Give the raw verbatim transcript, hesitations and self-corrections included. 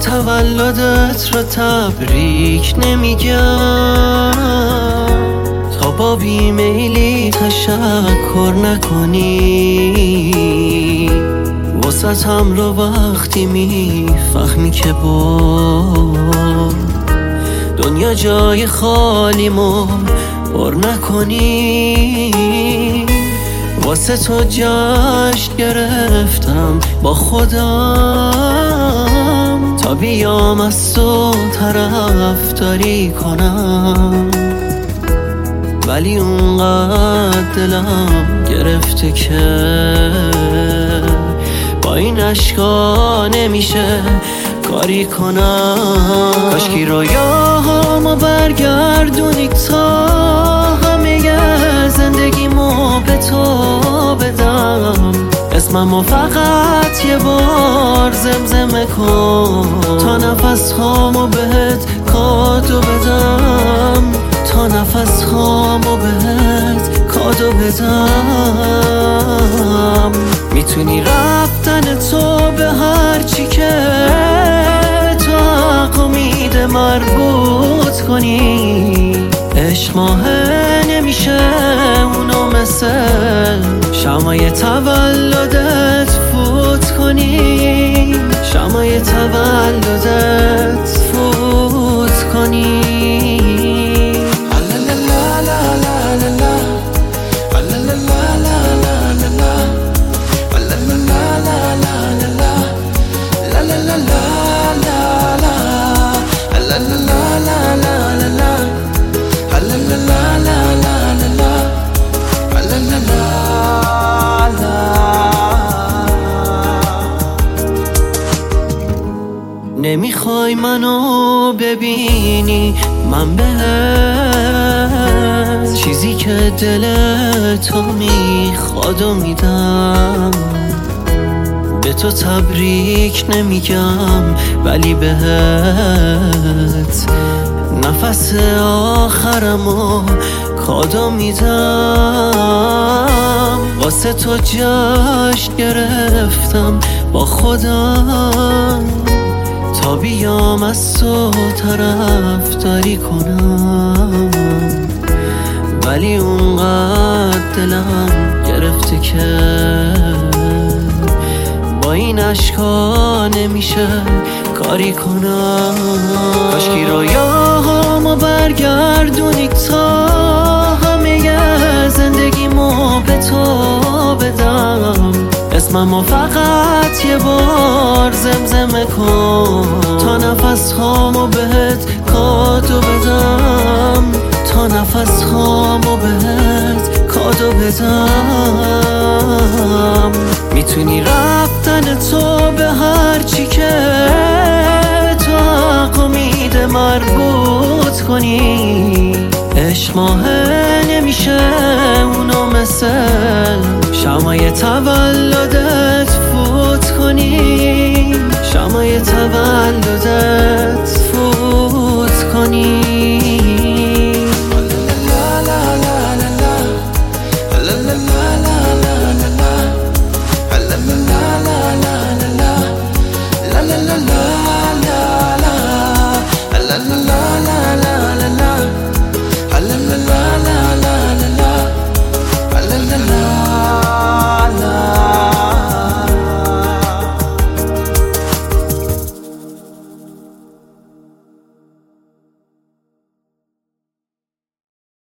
تولدت رو تبریک نمیگم تا با بیمیلی تشکر نکنی. واسطم رو وقتی میفهمی که با دنیا جای خالیمو پر نکنی. واسه تو جشن گرفتم با خودم تا بیام از تو طرفداری کنم، ولی اونقدر دلم گرفته که با این اشکا نمیشه کاری کنم. کاشکی رویاهامو برگردونی تا همه زندگیمو به تو بدم. اسممو فقط یه بار زمزمه کن تا نفس هامو بهت کادو بدم، تا نفس هامو بهت کادو بدم. میتونی رفتن تو به هر چی که تو حق امید مربوط کنی. عشق ماهه نمیشه اونو مثل شمای تولدت فوت کنی، شمای تولدت فوت کنی. نمیخوای منو ببینی من بهت چیزی که دل تو میخواد و میدم. به تو تبریک نمیگم ولی بهت نفس آخرمو کادو میدم. واسه تو جشن گرفتم با خودم تا بیام از تو طرفداری کنم، ولی اونقدر دلم گرفته که با این اشکا نمیشه کاری کنم. کاشکی رویاهامو برگردونی تا همه زندگیمو به تو بدم. اسممو فقط یه بار زمزمه کن تا نفس هامو بهت کادو بدم، تا نفس هامو بهت کادو بدم. میتونی رفتن تو به هر چی که تو حق امید مربوط کنی. عشق ماهه نمیشه اونو مثل شمای تولدت